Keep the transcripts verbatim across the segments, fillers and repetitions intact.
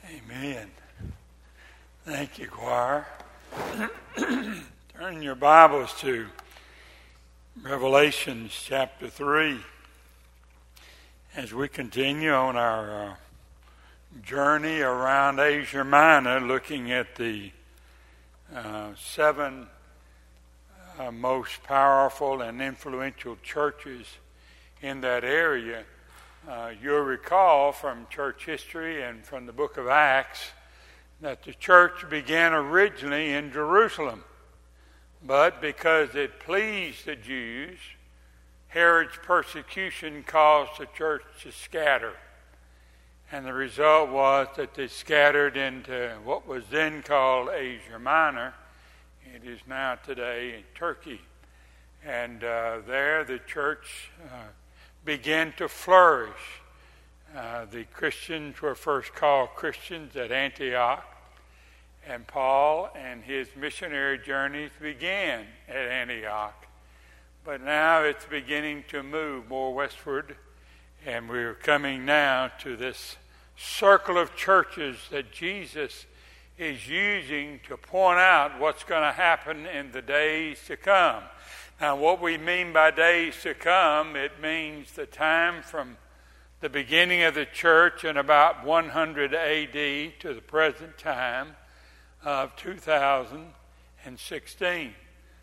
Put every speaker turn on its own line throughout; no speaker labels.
Amen. Thank you, choir. Turn your Bibles to Revelation chapter three as we continue on our uh, journey around Asia Minor, looking at the uh, seven uh, most powerful and influential churches in that area. Uh, you'll recall from church history and from the book of Acts that the church began originally in Jerusalem. But because it pleased the Jews, Herod's persecution caused the church to scatter. And the result was that they scattered into what was then called Asia Minor. It is now today in Turkey. And uh, there the church uh, began to flourish. Uh, the Christians were first called Christians at Antioch, and Paul and his missionary journeys began at Antioch. But now it's beginning to move more westward, and we're coming now to this circle of churches that Jesus is using to point out what's going to happen in the days to come. Now, what we mean by days to come, it means the time from the beginning of the church in about one hundred A D to the present time of two thousand sixteen.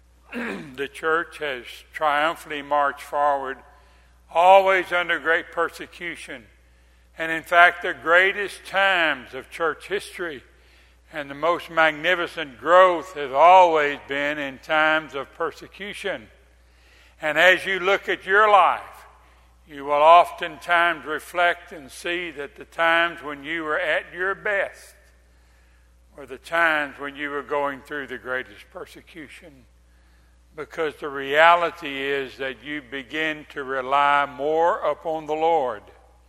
The church has triumphantly marched forward, always under great persecution. And in fact, the greatest times of church history and the most magnificent growth has always been in times of persecution. And as you look at your life, you will oftentimes reflect and see that the times when you were at your best were the times when you were going through the greatest persecution. Because the reality is that you begin to rely more upon the Lord.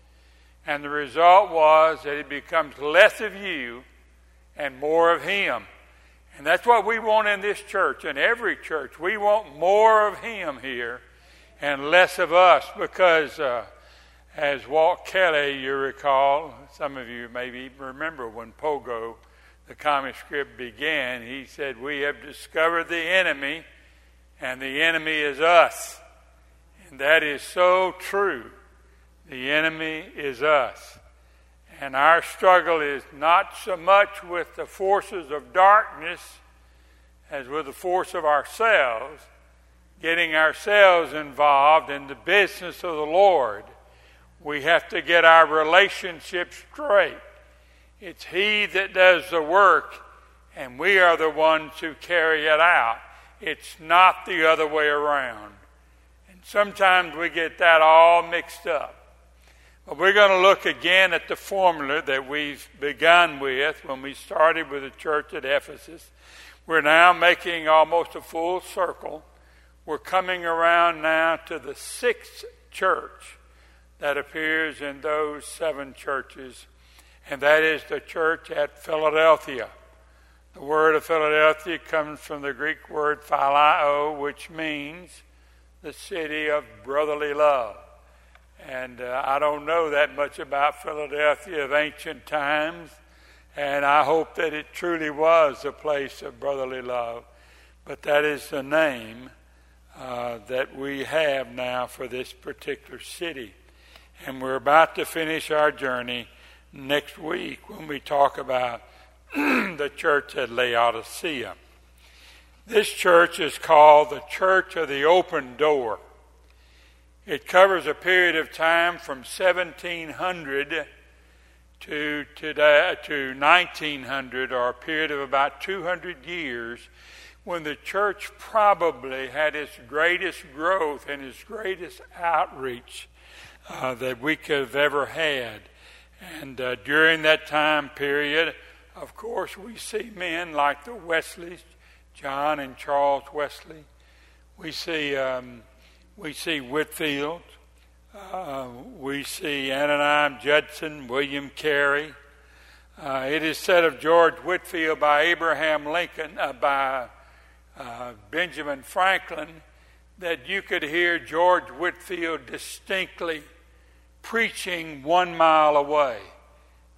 And the result was that it becomes less of you and more of Him. And that's what we want in this church, in every church. We want more of Him here and less of us, because uh, as Walt Kelly, you recall, some of you maybe remember when Pogo, the comic strip, began, he said, "We have discovered the enemy, and the enemy is us." And that is so true. The enemy is us. And our struggle is not so much with the forces of darkness as with the force of ourselves, getting ourselves involved in the business of the Lord. We have to get our relationship straight. It's He that does the work, and we are the ones who carry it out. It's not the other way around. And sometimes we get that all mixed up. But we're going to look again at the formula that we've begun with when we started with the church at Ephesus. We're now making almost a full circle. We're coming around now to the sixth church that appears in those seven churches, and that is the church at Philadelphia. The word of Philadelphia comes from the Greek word phileo, which means the city of brotherly love. And uh, I don't know that much about Philadelphia of ancient times, and I hope that it truly was a place of brotherly love. But that is the name uh, that we have now for this particular city. And we're about to finish our journey next week when we talk about the church at Laodicea. This church is called the Church of the Open Door. It covers a period of time from seventeen hundred to today to nineteen hundred, or a period of about two hundred years, when the church probably had its greatest growth and its greatest outreach uh, that we could have ever had. And uh, during that time period, of course, we see men like the Wesleys, John and Charles Wesley. We see um, we see Whitefield. Uh, we see Ananias Judson, William Carey. Uh, it is said of George Whitefield by Abraham Lincoln, uh, by uh, Benjamin Franklin, that you could hear George Whitefield distinctly preaching one mile away.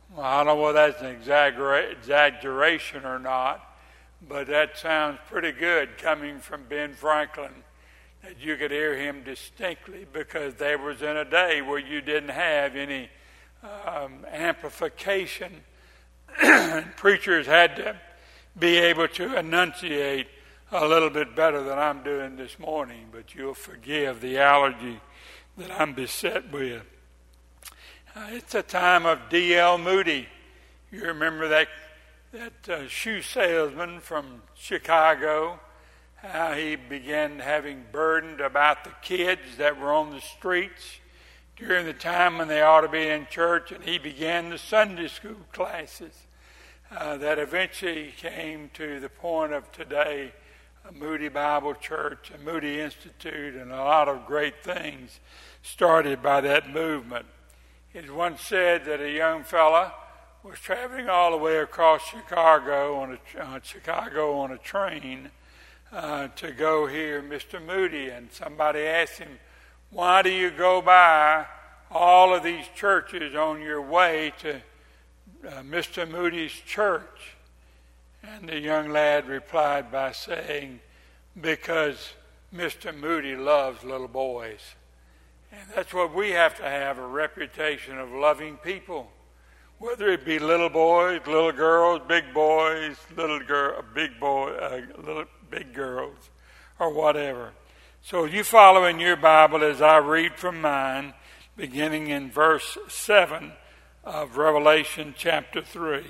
Well, I don't know whether that's an exaggera- exaggeration or not, but that sounds pretty good coming from Ben Franklin, that you could hear him distinctly, because there was in a day where you didn't have any um, amplification. And preachers had to be able to enunciate a little bit better than I'm doing this morning, but you'll forgive the allergy that I'm beset with. Uh, it's a time of D L Moody. You remember that that uh, shoe salesman from Chicago, how he began having burdened about the kids that were on the streets during the time when they ought to be in church, and he began the Sunday school classes uh, that eventually came to the point of today, a Moody Bible Church, a Moody Institute, and a lot of great things started by that movement. It once said that a young fella was traveling all the way across Chicago on a, uh, Chicago on a train uh, to go hear Mister Moody, and somebody asked him, "Why do you go by all of these churches on your way to uh, Mister Moody's church?" And the young lad replied by saying, "Because Mister Moody loves little boys." And that's what we have to have, a reputation of loving people, whether it be little boys, little girls, big boys, little girl, big boy, uh, little big girls, or whatever. So you follow in your Bible as I read from mine, beginning in verse seven of Revelation chapter three.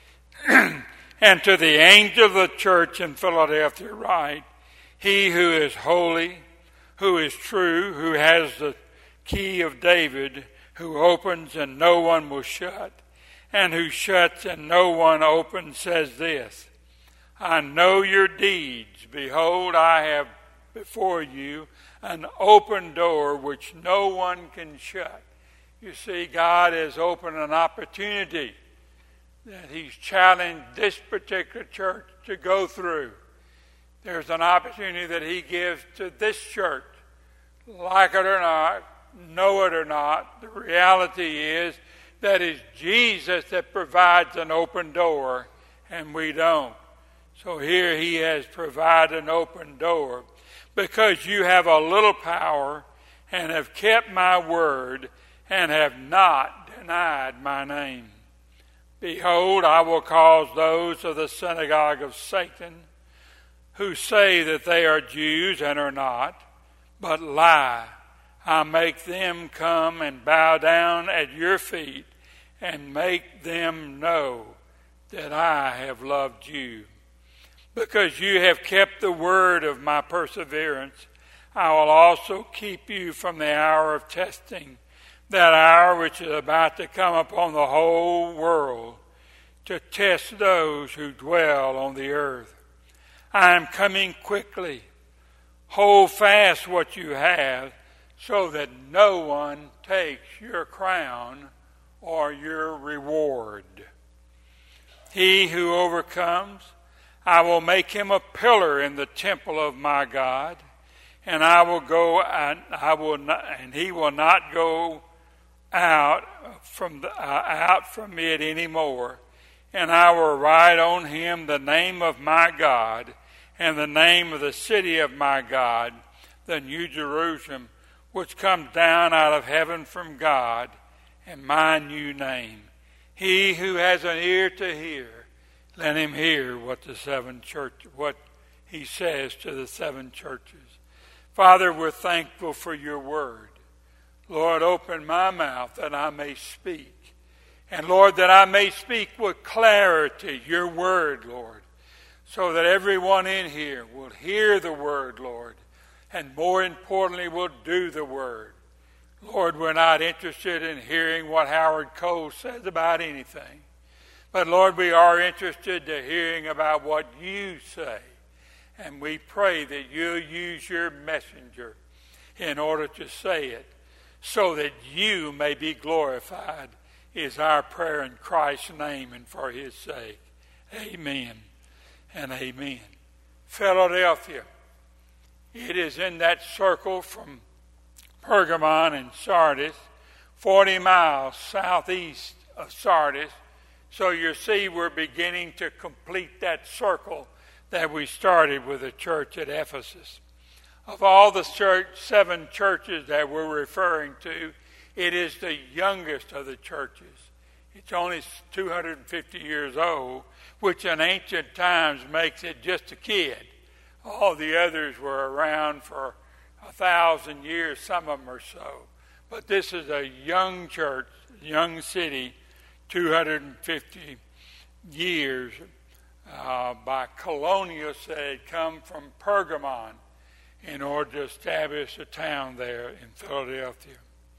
"And to the angel of the church in Philadelphia write, He who is holy, who is true, who has the key of David, who opens and no one will shut, and who shuts and no one opens, says this, I know your deeds. Behold, I have before you an open door which no one can shut." You see, God has opened an opportunity that He's challenged this particular church to go through. There's an opportunity that He gives to this church. Like it or not, know it or not, the reality is that it's Jesus that provides an open door, and we don't. So here He has provided an open door. Because you have a little power and have kept my word and have not denied my name. Behold, I will cause those of the synagogue of Satan, who say that they are Jews and are not, but lie. I make them come and bow down at your feet and make them know that I have loved you. Because you have kept the word of my perseverance, I will also keep you from the hour of testing, that hour which is about to come upon the whole world, to test those who dwell on the earth. I am coming quickly. Hold fast what you have, so that no one takes your crown or your reward. He who overcomes, I will make him a pillar in the temple of my God, and I will go and I will not, and he will not go out from the, uh, out from it anymore. And I will write on him the name of my God and the name of the city of my God, the New Jerusalem, which comes down out of heaven from God, and my new name. He who has an ear to hear, let him hear what the seven church, what he says to the seven churches. Father, we're thankful for your word. Lord, open my mouth that I may speak. And Lord, that I may speak with clarity your word, Lord, so that everyone in here will hear the word, Lord, and more importantly, will do the word. Lord, we're not interested in hearing what Howard Cole says about anything. But Lord, we are interested in hearing about what you say. And we pray that you'll use your messenger in order to say it, so that you may be glorified, is our prayer in Christ's name and for his sake. Amen and amen. Philadelphia. It is in that circle from Pergamon and Sardis, forty miles southeast of Sardis, So you see, we're beginning to complete that circle that we started with the church at Ephesus. Of all the church, seven churches that we're referring to, it is the youngest of the churches. It's only two hundred fifty years old, which in ancient times makes it just a kid. All the others were around for a thousand years, some of them or so. But this is a young church, young city, two hundred fifty years uh, by colonials that had come from Pergamon in order to establish a town there in Philadelphia.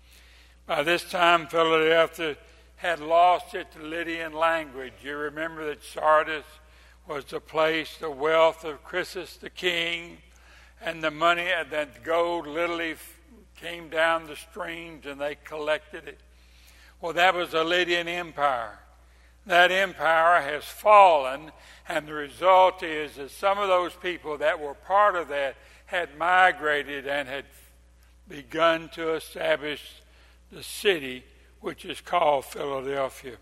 By this time, Philadelphia had lost its Lydian language. You remember that Sardis was the place, the wealth of Croesus the king, and the money, and that gold literally came down the streams and they collected it. Well, that was the Lydian Empire. That empire has fallen, and the result is that some of those people that were part of that had migrated and had begun to establish the city, which is called Philadelphia.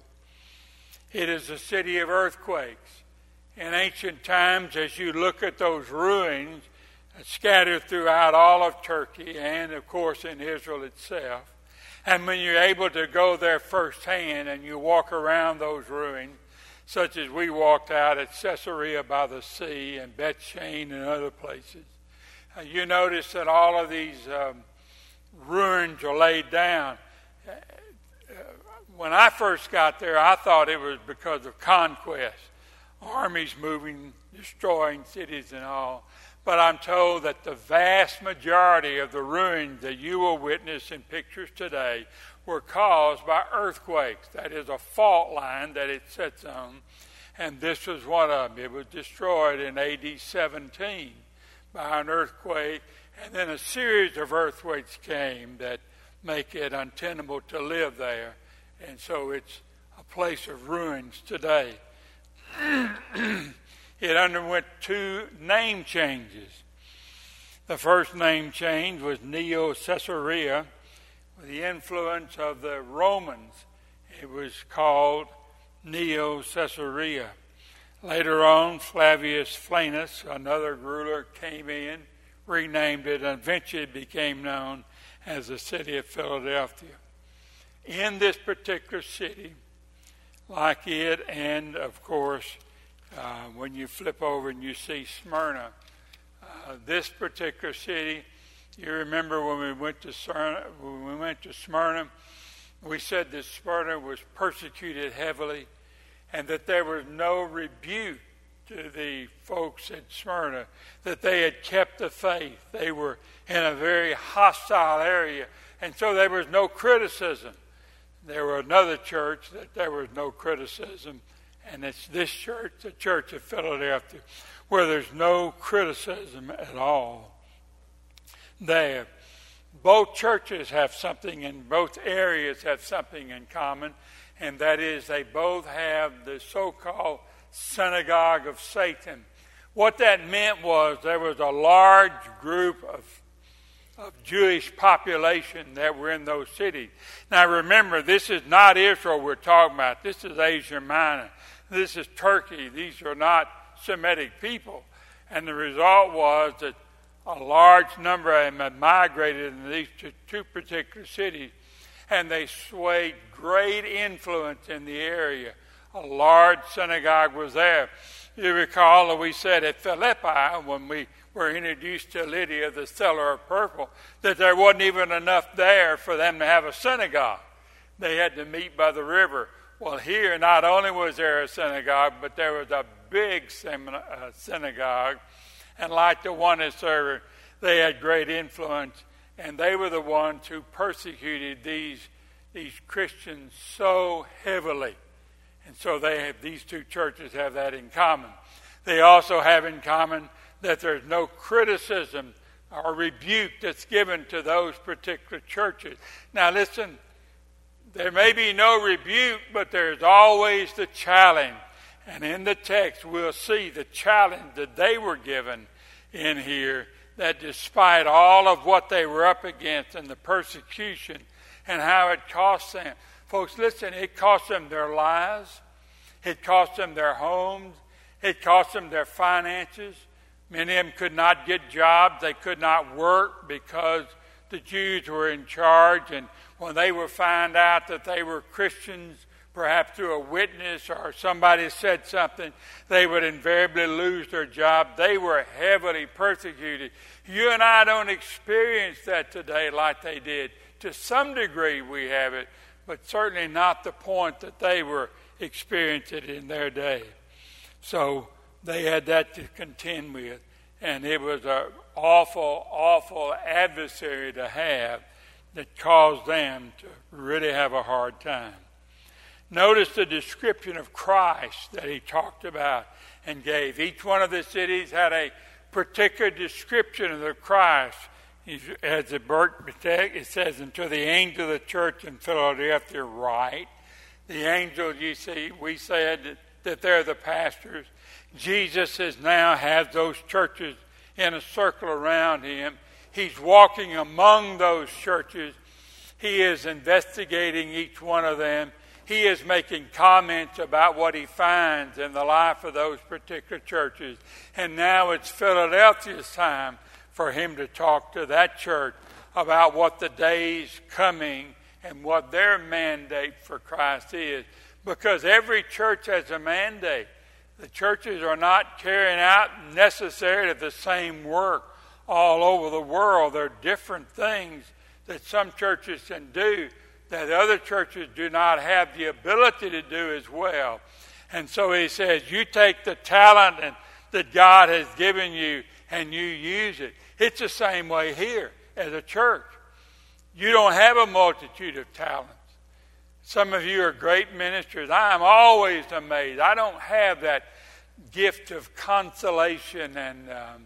It is a city of earthquakes. In ancient times, as you look at those ruins scattered throughout all of Turkey and, of course, in Israel itself, and when you're able to go there firsthand and you walk around those ruins, such as we walked out at Caesarea by the sea and Bethshean and other places, uh, you notice that all of these um, ruins are laid down. Uh, when I first got there, I thought it was because of conquest, armies moving, destroying cities and all. But I'm told that the vast majority of the ruins that you will witness in pictures today were caused by earthquakes. That is a fault line that it sits on. And this was one of them. It was destroyed in A D seventeen by an earthquake. And then a series of earthquakes came that make it untenable to live there. And so it's a place of ruins today. It underwent two name changes. The first name change was Neo-Caesarea. With the influence of the Romans, it was called Neo-Caesarea. Later on, Flavius Flavius, another ruler, came in, renamed it, and eventually became known as the city of Philadelphia. In this particular city, like it, and of course, Uh, when you flip over and you see Smyrna, uh, this particular city, you remember when we went to Smyrna, when we went to Smyrna, we said that Smyrna was persecuted heavily, and that there was no rebuke to the folks at Smyrna, that they had kept the faith. They were in a very hostile area, and so there was no criticism. There was another church that there was no criticism. And it's this church, the Church of Philadelphia, where there's no criticism at all. There, both churches have something, and both areas have something in common, and that is they both have the so-called synagogue of Satan. What that meant was there was a large group of, of Jewish population that were in those cities. Now remember, this is not Israel we're talking about. This is Asia Minor. This is Turkey. These are not Semitic people. And the result was that a large number of them had migrated into these two, two particular cities, and they swayed great influence in the area. A large synagogue was there. You recall that we said at Philippi, when we were introduced to Lydia, the seller of purple, that there wasn't even enough there for them to have a synagogue. They had to meet by the river. Well, here not only was there a synagogue, but there was a big synagogue. And like the one at Server, they had great influence. And they were the ones who persecuted these, these Christians so heavily. And so they have, these two churches have that in common. They also have in common that there's no criticism or rebuke that's given to those particular churches. Now listen, there may be no rebuke, but there's always the challenge. And in the text, we'll see the challenge that they were given in here, that despite all of what they were up against and the persecution and how it cost them. Folks, listen, it cost them their lives. It cost them their homes. It cost them their finances. Many of them could not get jobs. They could not work because the Jews were in charge. And when they would find out that they were Christians, perhaps through a witness or somebody said something, they would invariably lose their job. They were heavily persecuted. You and I don't experience that today like they did. To some degree we have it, but certainly not the point that they were experiencing it in their day. So they had that to contend with, and it was an awful, awful adversary to have that caused them to really have a hard time. Notice the description of Christ that he talked about and gave. Each one of the cities had a particular description of the Christ. As the it says, unto the angel of the church in Philadelphia, write. The angels, you see, we said that they're the pastors. Jesus is now has those churches in a circle around him. He's walking among those churches. He is investigating each one of them. He is making comments about what he finds in the life of those particular churches. And now it's Philadelphia's time for him to talk to that church about what the day's coming and what their mandate for Christ is. Because every church has a mandate. The churches are not carrying out necessarily the same work all over the world. There are different things that some churches can do that other churches do not have the ability to do as well. And so he says, you take the talent and, that God has given you and you use it. It's the same way here as a church. You don't have a multitude of talents. Some of you are great ministers. I am always amazed. I don't have that gift of consolation and um,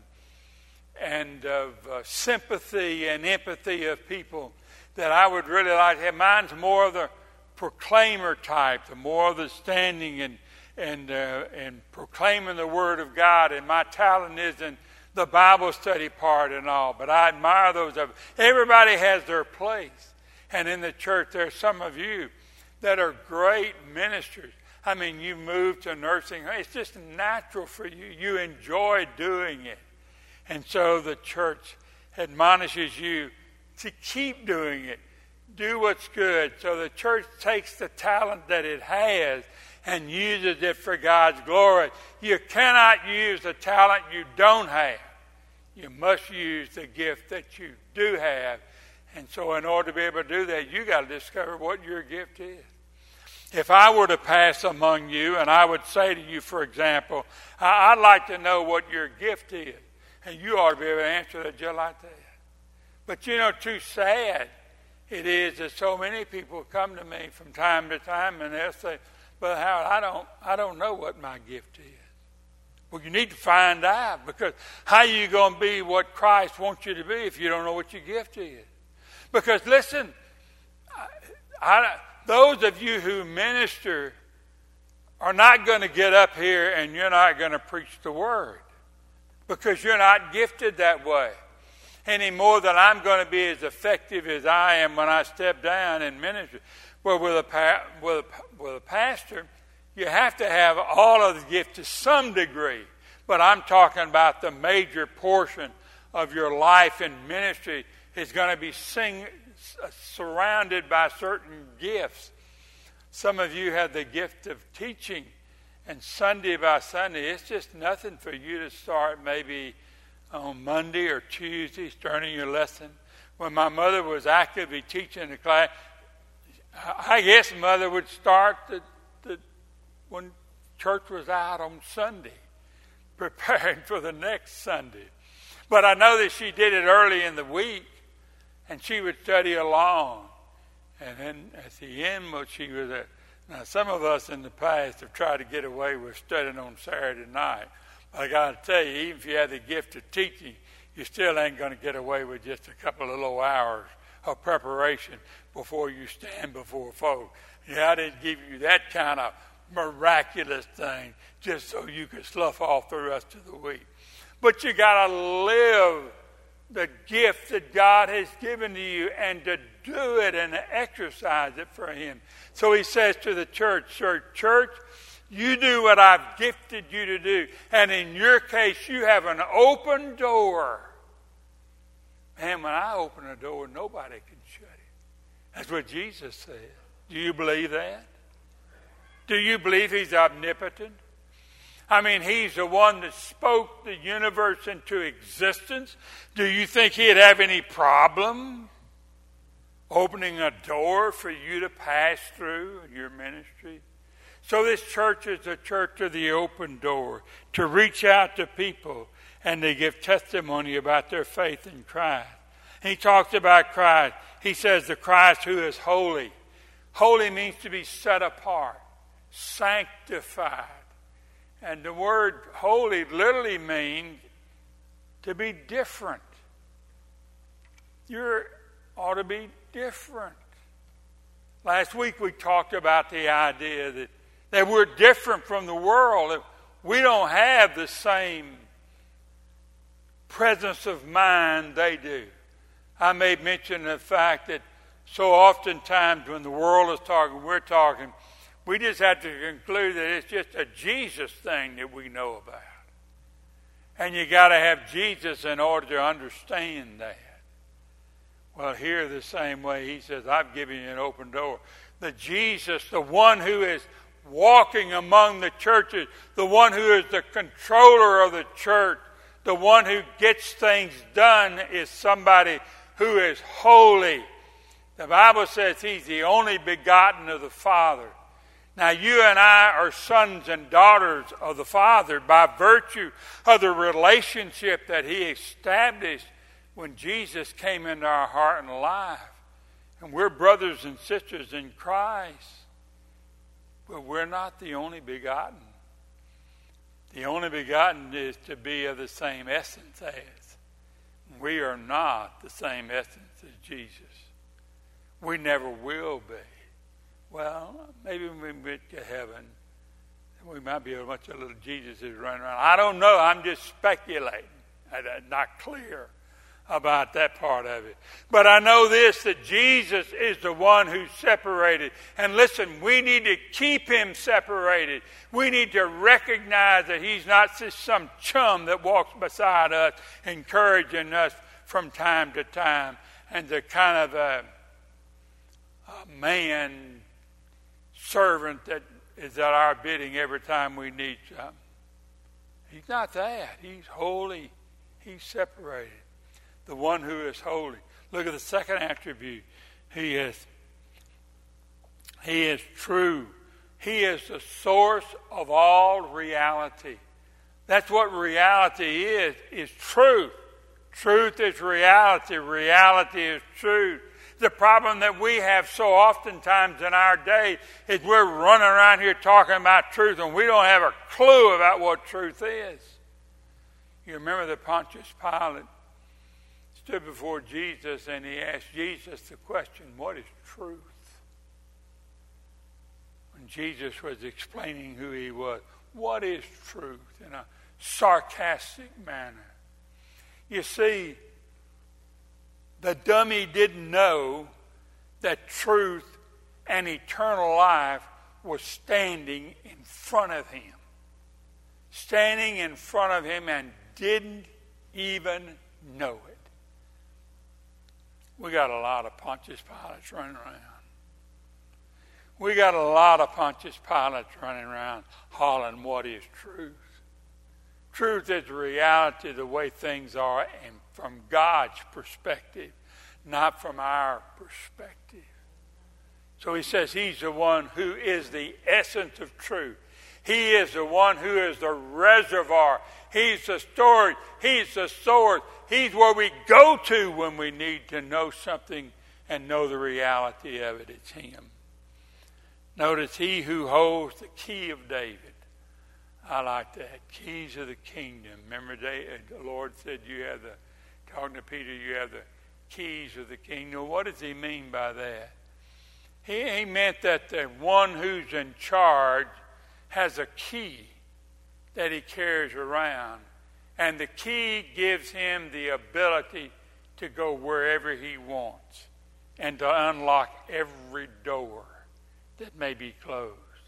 and of uh, sympathy and empathy of people that I would really like to have. Mine's more of the proclaimer type, the more of the standing and and uh, and proclaiming the Word of God. And my talent is in the Bible study part and all. But I admire those of everybody has their place. And in the church, there are some of you that are great ministers. I mean, you moved to nursing home. It's just natural for you. You enjoy doing it. And so the church admonishes you to keep doing it. Do what's good. So the church takes the talent that it has and uses it for God's glory. You cannot use the talent you don't have. You must use the gift that you do have. And so in order to be able to do that, you got to discover what your gift is. If I were to pass among you and I would say to you, for example, I'd like to know what your gift is. And you ought to be able to answer that just like that. But you know, too sad it is that so many people come to me from time to time and they'll say, Brother Howard, I don't, I don't know what my gift is. Well, you need to find out, because how are you going to be what Christ wants you to be if you don't know what your gift is? Because listen, I, I, those of you who minister are not going to get up here and you're not going to preach the Word, because you're not gifted that way. Any more than I'm going to be as effective as I am when I step down and minister. Well, with a, pa- with a, with a pastor, you have to have all of the gifts to some degree. But I'm talking about the major portion of your life in ministry is going to be sing, surrounded by certain gifts. Some of you have the gift of teaching, and Sunday by Sunday, it's just nothing for you to start maybe on Monday or Tuesday, starting your lesson. When my mother was actively teaching the class, I guess Mother would start the, the, when church was out on Sunday, preparing for the next Sunday. But I know that she did it early in the week, and she would study along. And then at the end, well, she was at, now some of us in the past have tried to get away with studying on Saturday night. But I got to tell you, even if you have the gift of teaching, you still ain't going to get away with just a couple of little hours of preparation before you stand before folks. Yeah, I didn't give you that kind of miraculous thing just so you could slough off the rest of the week. But you got to live the gift that God has given to you and to do it and to exercise it for Him. So He says to the church, church, church, You do what I've gifted you to do. And in your case, you have an open door. Man, when I open a door, nobody can shut it. That's what Jesus said. Do you believe that? Do you believe he's omnipotent? I mean, he's the one that spoke the universe into existence. Do you think he'd have any problem opening a door for you to pass through in your ministry? So this church is a church of the open door, to reach out to people and to give testimony about their faith in Christ. He talks about Christ. He says the Christ who is holy. Holy means to be set apart, sanctified. And the word holy literally means to be different. You ought to be different. Last week we talked about the idea that, that we're different from the world. That we don't have the same presence of mind they do. I made mention of the fact that so oftentimes when the world is talking, we're talking, we just have to conclude that it's just a Jesus thing that we know about. And you got to have Jesus in order to understand that. Well, here the same way, he says, I've given you an open door. The Jesus, the one who is walking among the churches, the one who is the controller of the church, the one who gets things done is somebody who is holy. The Bible says he's the only begotten of the Father. Now, you and I are sons and daughters of the Father by virtue of the relationship that he established when Jesus came into our heart and life. And we're brothers and sisters in Christ. But we're not the only begotten. The only begotten is to be of the same essence as. We are not the same essence as Jesus. We never will be. Well, maybe when we get to heaven, we might be a bunch of little Jesuses running around. I don't know. I'm just speculating. I'm not clear about that part of it. But I know this, that Jesus is the one who separated. And listen, we need to keep him separated. We need to recognize that he's not just some chum that walks beside us, encouraging us from time to time. And the kind of a, a man servant that is at our bidding every time we need something. He's not that. He's holy. He's separated. The one who is holy. Look at the second attribute. He is, he is true. He is the source of all reality. That's what reality is, is truth. Truth is reality. Reality is truth. The problem that we have so oftentimes in our day is we're running around here talking about truth and we don't have a clue about what truth is. You remember that Pontius Pilate stood before Jesus and he asked Jesus the question, what is truth? When Jesus was explaining who he was, what is truth, in a sarcastic manner. You see, the dummy didn't know that truth and eternal life was standing in front of him. Standing in front of him and didn't even know it. We got a lot of Pontius Pilates running around. We got a lot of Pontius Pilates running around hollering, what is truth? Truth is reality, the way things are, and from God's perspective, not from our perspective. So he says he's the one who is the essence of truth. He is the one who is the reservoir. He's the storage. He's the source. He's where we go to when we need to know something and know the reality of it. It's him. Notice he who holds the key of David. I like that. Keys of the kingdom. Remember, David, the Lord said, you have the, talking to Peter, you have the keys of the kingdom. What does he mean by that? He, he meant that the one who's in charge has a key that he carries around. And the key gives him the ability to go wherever he wants and to unlock every door that may be closed.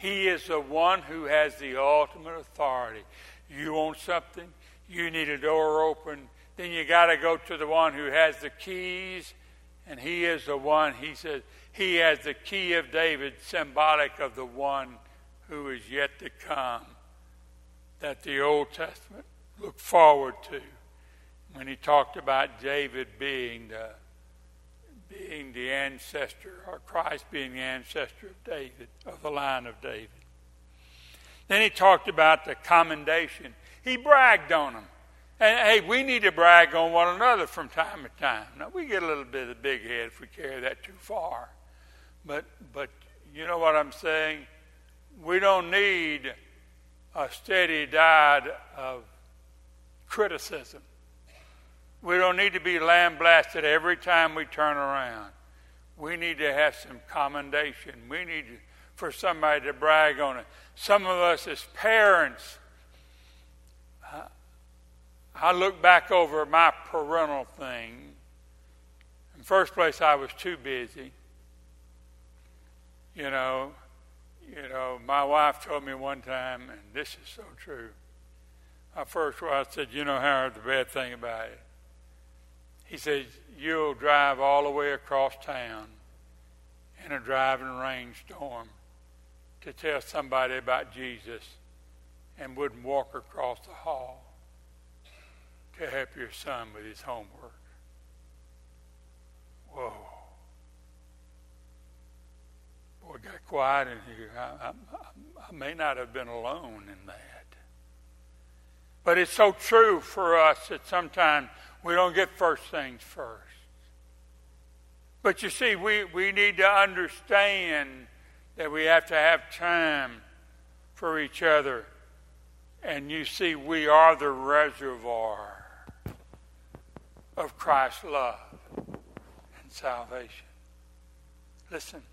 He is the one who has the ultimate authority. You want something, you need a door open, then you got to go to the one who has the keys, and he is the one, he says, he has the key of David, symbolic of the one who is yet to come, that the Old Testament looked forward to when he talked about David being the being the ancestor, or Christ being the ancestor of David, of the line of David. Then he talked about the commendation. He bragged on them. And hey, we need to brag on one another from time to time. Now, we get a little bit of the big head if we carry that too far. But, but you know what I'm saying? We don't need a steady diet of criticism. We don't need to be lambasted every time we turn around. We need to have some commendation. We need to, for somebody to brag on it. Some of us as parents, uh, I look back over my parental thing. In the first place, I was too busy. You know, you know, my wife told me one time, and this is so true. My first wife said, you know, Howard, the bad thing about it. He said, you'll drive all the way across town in a driving rainstorm to tell somebody about Jesus and wouldn't walk across the hall to help your son with his homework. Whoa. Boy, it got quiet in here. I, I, I may not have been alone in that. But it's so true for us that sometimes we don't get first things first. But you see, we, we need to understand that we have to have time for each other. And you see, we are the reservoir of Christ's love and salvation. Listen,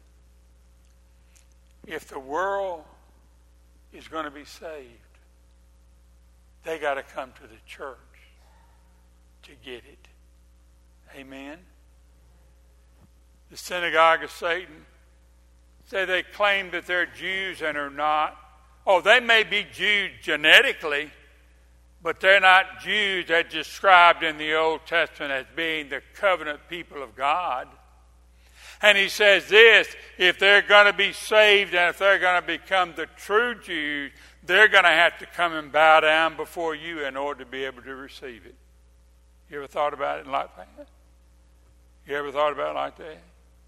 if the world is going to be saved, they got to come to the church to get it. Amen? The synagogue of Satan say they claim that they're Jews and are not. Oh, they may be Jews genetically, but they're not Jews that's described in the Old Testament as being the covenant people of God. And he says this, if they're going to be saved and if they're going to become the true Jews, they're going to have to come and bow down before you in order to be able to receive it. You ever thought about it like that? You ever thought about it like that?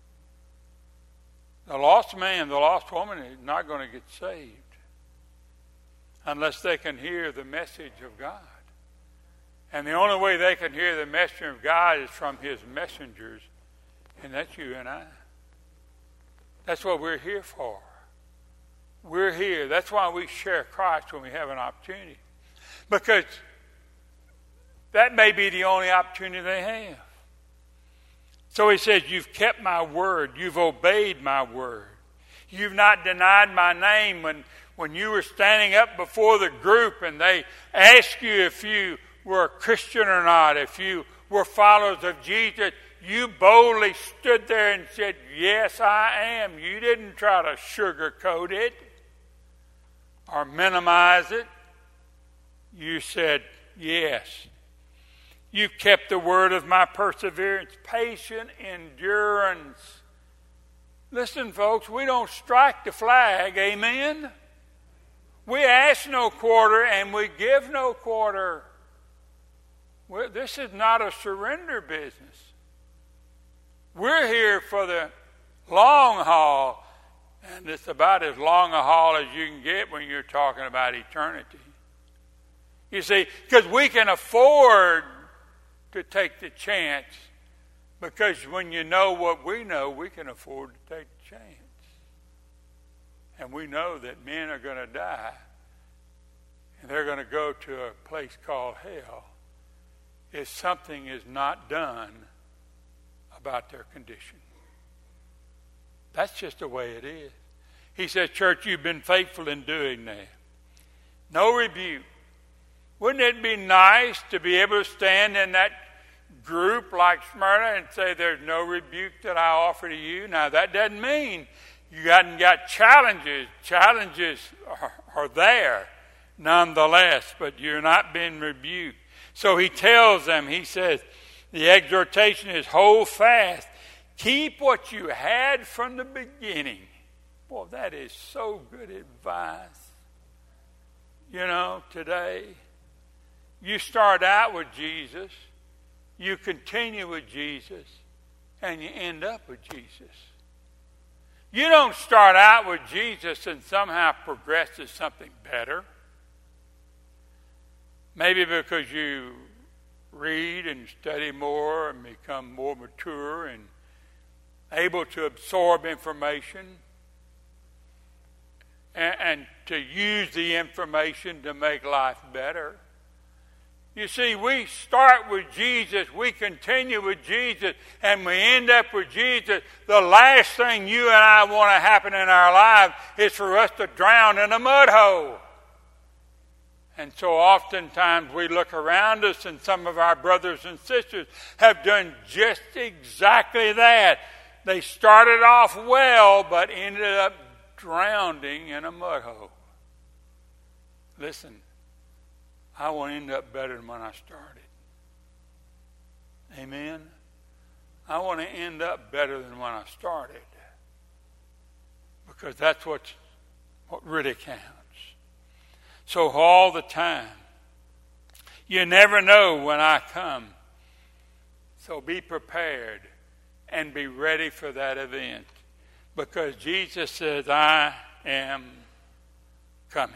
The lost man, the lost woman is not going to get saved unless they can hear the message of God. And the only way they can hear the message of God is from his messengers, and that's you and I. That's what we're here for. We're here. That's why we share Christ when we have an opportunity. Because that may be the only opportunity they have. So he says, you've kept my word. You've obeyed my word. You've not denied my name. When, when you were standing up before the group and they asked you if you were a Christian or not, if you were followers of Jesus, you boldly stood there and said, yes, I am. You didn't try to sugarcoat it or minimize it. You said, yes. You kept the word of my perseverance, patient endurance. Listen, folks, we don't strike the flag, amen? We ask no quarter and we give no quarter. We're, this is not a surrender business. We're here for the long haul, and it's about as long a haul as you can get when you're talking about eternity. You see, because we can afford to take the chance, because when you know what we know, we can afford to take the chance. And we know that men are going to die, and they're going to go to a place called hell if something is not done about their condition. That's just the way it is. He says, church, you've been faithful in doing that. No rebuke. Wouldn't it be nice to be able to stand in that group like Smyrna and say, there's no rebuke that I offer to you? Now, that doesn't mean You got, got challenges. Challenges are, are there nonetheless, but you're not being rebuked. So he tells them, he says, the exhortation is hold fast. Keep what you had from the beginning. Boy, that is so good advice. You know, today, you start out with Jesus, you continue with Jesus, and you end up with Jesus. You don't start out with Jesus and somehow progress to something better. Maybe because you read and study more and become more mature and able to absorb information and, and to use the information to make life better. You see, we start with Jesus, we continue with Jesus, and we end up with Jesus. The last thing you and I want to happen in our lives is for us to drown in a mud hole. And so oftentimes we look around us and some of our brothers and sisters have done just exactly that. They started off well, but ended up drowning in a mud hole. Listen, I want to end up better than when I started. Amen? I want to end up better than when I started. Because that's what's, what really counts. So all the time, you never know when I come. So be prepared and be ready for that event. Because Jesus says, I am coming.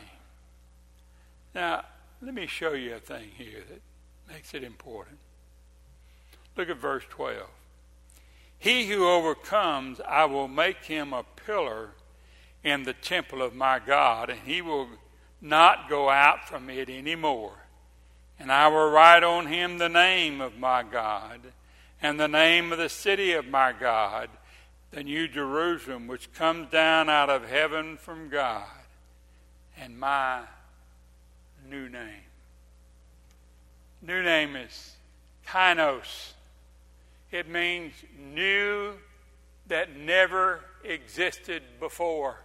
Now, let me show you a thing here that makes it important. Look at verse twelve. He who overcomes, I will make him a pillar in the temple of my God, and he will not go out from it any more. And I will write on him the name of my God, and the name of the city of my God, the new Jerusalem, which comes down out of heaven from God, and my new name. New name is kainos. It means new that never existed before.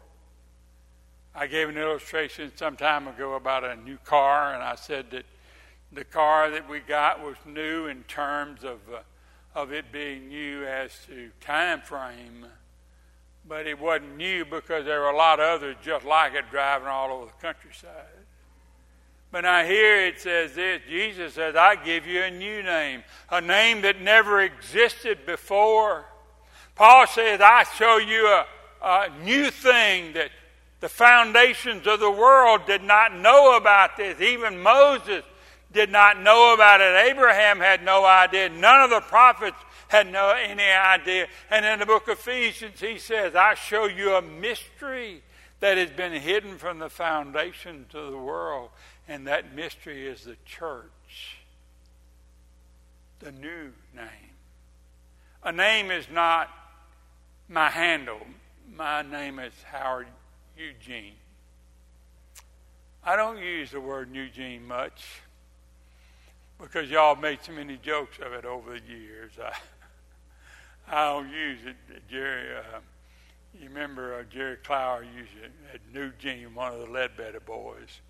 I gave an illustration some time ago about a new car, and I said that the car that we got was new in terms of uh, of it being new as to time frame, but it wasn't new because there were a lot of others just like it driving all over the countryside. But now here it says this, Jesus says, I give you a new name, a name that never existed before. Paul says, I show you a, a new thing that the foundations of the world did not know about this. Even Moses did not know about it. Abraham had no idea. None of the prophets had no any idea. And in the book of Ephesians, he says, I show you a mystery that has been hidden from the foundations of the world. And that mystery is the church. The new name. A name is not my handle. My name is Howard Eugene. I don't use the word Eugene much because y'all made so many jokes of it over the years. I, I don't use it. Jerry, uh, you remember uh, Jerry Clower used it at Eugene, one of the Ledbetter boys.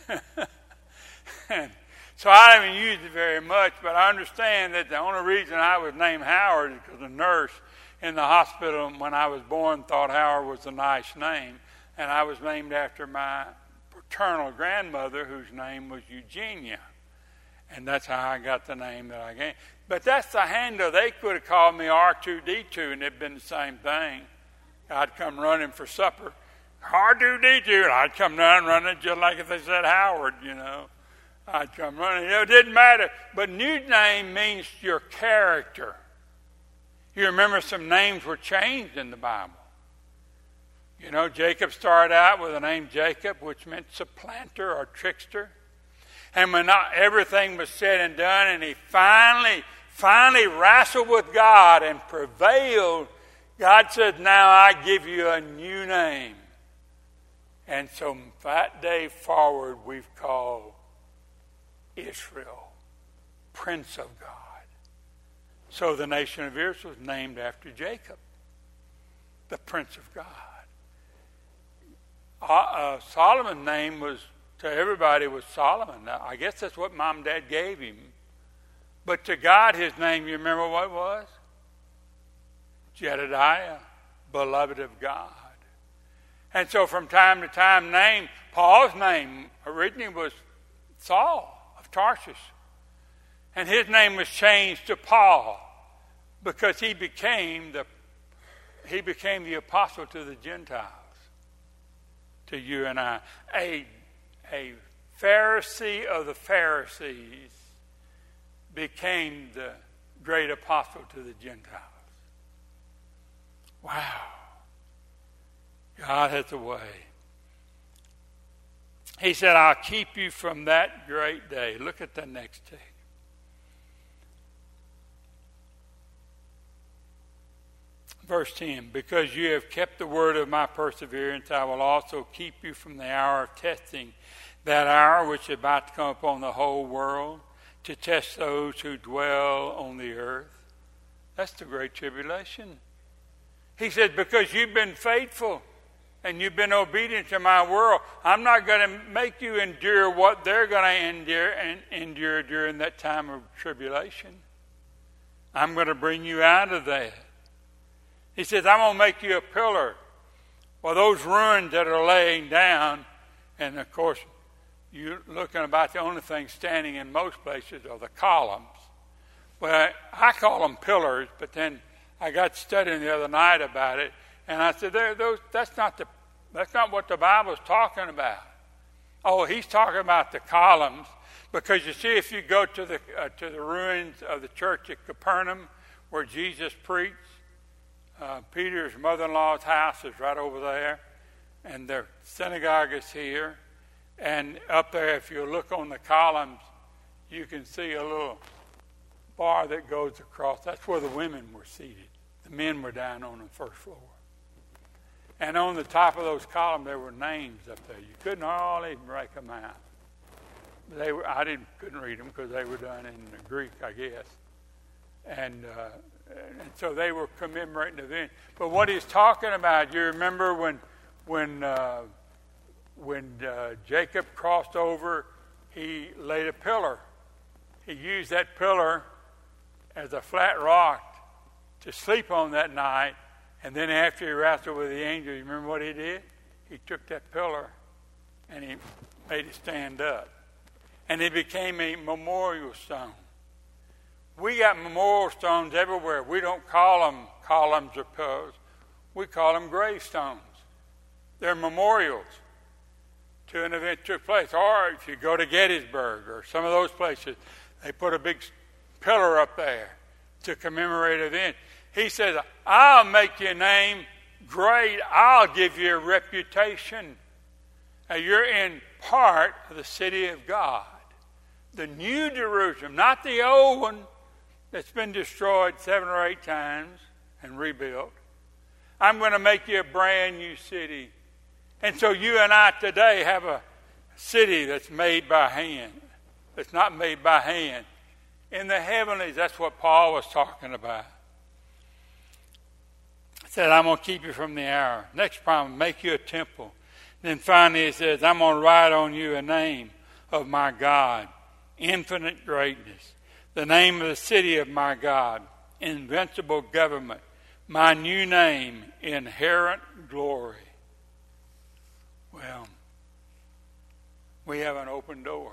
And so I haven't used it very much, but I understand that the only reason I was named Howard is because the nurse in the hospital when I was born thought Howard was a nice name. And I was named after my paternal grandmother, whose name was Eugenia. And that's how I got the name that I gave. But that's the handle. They could have called me R two D two, and it'd been the same thing. I'd come running for supper. R two D two, and I'd come down running just like if they said Howard, you know. I'd come running. You know, it didn't matter. But new name means your character. You remember some names were changed in the Bible. You know, Jacob started out with the name Jacob, which meant supplanter or trickster. And when not everything was said and done, and he finally, finally wrestled with God and prevailed, God said, now I give you a new name. And so from that day forward, we've called Israel, Prince of God. So the nation of Israel was named after Jacob, the Prince of God. uh, Solomon's name was, to everybody, was Solomon. Now, I guess that's what Mom and Dad gave him. But to God, his name, you remember what it was? Jedediah, beloved of God. And so from time to time, name, Paul's name originally was Saul of Tarsus. And his name was changed to Paul because he became the he became the apostle to the Gentiles, to you and I. A, a Pharisee of the Pharisees became the great apostle to the Gentiles. Wow. God has a way. He said, I'll keep you from that great day. Look at the next text. Verse ten, because you have kept the word of my perseverance, I will also keep you from the hour of testing, that hour which is about to come upon the whole world, to test those who dwell on the earth. That's the great tribulation. He said, because you've been faithful and you've been obedient to my word, I'm not going to make you endure what they're going to endure and endure during that time of tribulation. I'm going to bring you out of that. He says, I'm going to make you a pillar. Well, those ruins that are laying down, and of course, you're looking about the only thing standing in most places are the columns. Well, I call them pillars, but then I got studying the other night about it, and I said, those, that's not the, that's not what the Bible's talking about. Oh, he's talking about the columns, because you see, if you go to the uh, to the ruins of the church at Capernaum, where Jesus preached, uh, Peter's mother-in-law's house is right over there, and their synagogue is here, and up there, if you look on the columns, you can see a little bar that goes across. That's where the women were seated. The men were down on the first floor. And on the top of those columns, there were names up there. You couldn't hardly break them out. They were, I didn't couldn't read them because they were done in the Greek, I guess. And, uh, and so they were commemorating the event. But what he's talking about, you remember when when uh, when uh, Jacob crossed over, he laid a pillar. He used that pillar as a flat rock to sleep on that night. And then after he wrestled with the angel, you remember what he did? He took that pillar and he made it stand up. And it became a memorial stone. We got memorial stones everywhere. We don't call them columns or pillars. We call them gravestones. They're memorials to an event that took place. Or if you go to Gettysburg or some of those places, they put a big pillar up there to commemorate an event. He says, I'll make your name great. I'll give you a reputation. Now, you're in part of the city of God. The new Jerusalem, not the old one that's been destroyed seven or eight times and rebuilt. I'm going to make you a brand new city. And so you and I today have a city that's made by hand. It's not made by hand. In the heavenlies, that's what Paul was talking about. He said, I'm going to keep you from the hour. Next promise, make you a temple. Then finally he says, I'm going to write on you a name of my God, infinite greatness. The name of the city of my God, invincible government. My new name, inherent glory. Well, we have an open door.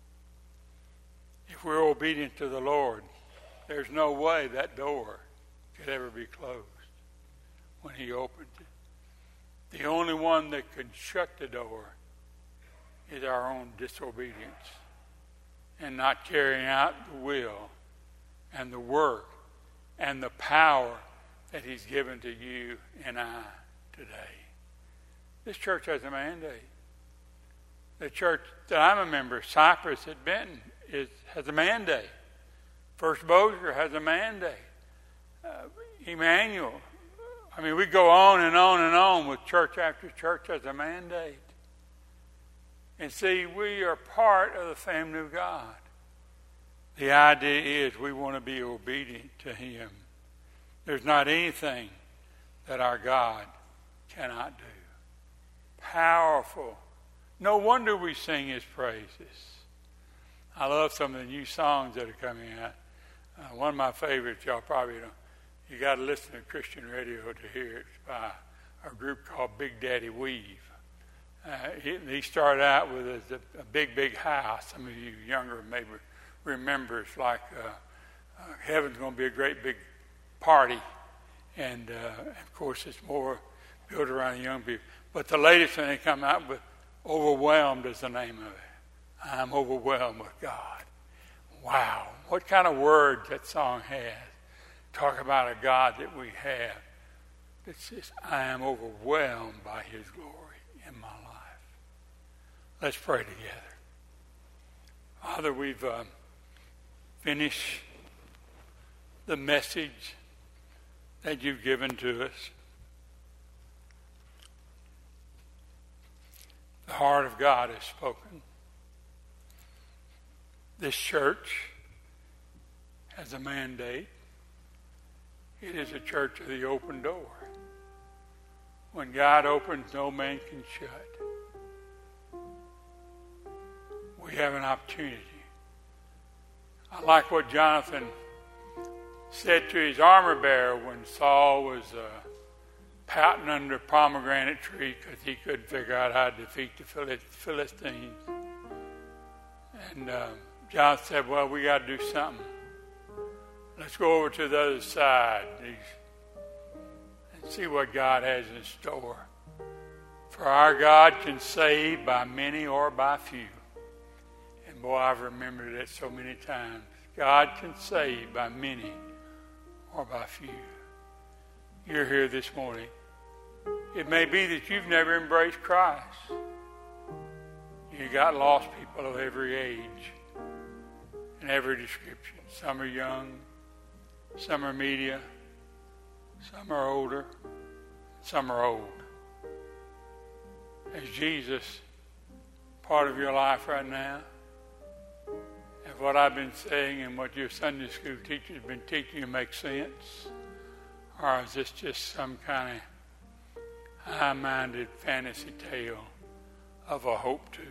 If we're obedient to the Lord, there's no way that door could ever be closed when he opened it. The only one that can shut the door is our own disobedience and not carrying out the will and the work and the power that he's given to you and I today. This church has a mandate. The church that I'm a member of, Cypress at Benton, is, has a mandate. First Bossier has a mandate. Uh, Emmanuel. I mean, we go on and on and on with church after church has a mandate. And see, we are part of the family of God. The idea is we want to be obedient to him. There's not anything that our God cannot do. powerful. No wonder we sing his praises. I love some of the new songs that are coming out. Uh, one of my favorites, y'all probably don't. You got to listen to Christian radio to hear it. It's by a group called Big Daddy Weave. Uh, he, he started out with a, a big, big house. Some of you younger maybe remember it's like uh, uh, heaven's going to be a great big party. And, uh, of course, it's more built around the young people. But the latest one they come out with, Overwhelmed is the name of it. I'm overwhelmed with God. Wow. What kind of words that song has. Talk about a God that we have. It says, I am overwhelmed by his glory in my life. Let's pray together. Father, we've uh, finished the message that you've given to us. The heart of God has spoken. This church has a mandate. It is a church of the open door. When God opens, no man can shut. We have an opportunity. I like what Jonathan said to his armor bearer when Saul was uh, pouting under a pomegranate tree because he couldn't figure out how to defeat the Philistines. And uh, John said, well, we got to do something. Let's go over to the other side and see what God has in store. For our God can save by many or by few. And boy, I've remembered it so many times. God can save by many or by few. You're here this morning. It may be that you've never embraced Christ. You got lost people of every age and every description. Some are young, some are media, some are older, some are old. Is Jesus part of your life right now? If what I've been saying and what your Sunday school teacher has been teaching you makes sense? Or is this just some kind of high-minded fantasy tale of a hope too?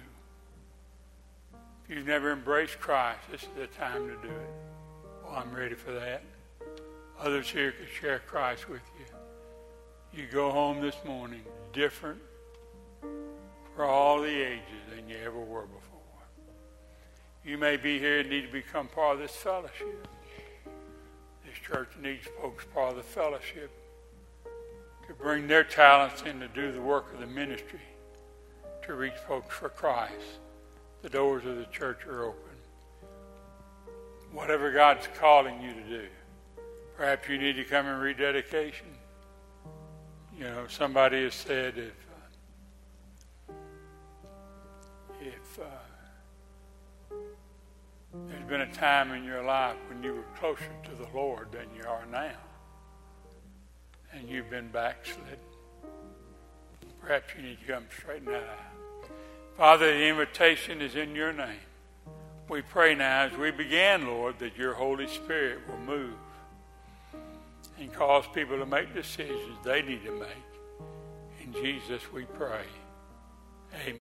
If you've never embraced Christ, this is the time to do it. Well, I'm ready for that. Others here could share Christ with you. You go home this morning different for all the ages than you ever were before. You may be here and need to become part of this fellowship. This church needs folks part of the fellowship to bring their talents in to do the work of the ministry, to reach folks for Christ. The doors of the church are open. Whatever God's calling you to do. Perhaps you need to come in rededication. You know, somebody has said if uh, if uh, there's been a time in your life when you were closer to the Lord than you are now, and you've been backslidden, perhaps you need to come straighten that out. Father, the invitation is in your name. We pray now as we begin, Lord, that your Holy Spirit will move and cause people to make decisions they need to make. In Jesus we pray. Amen.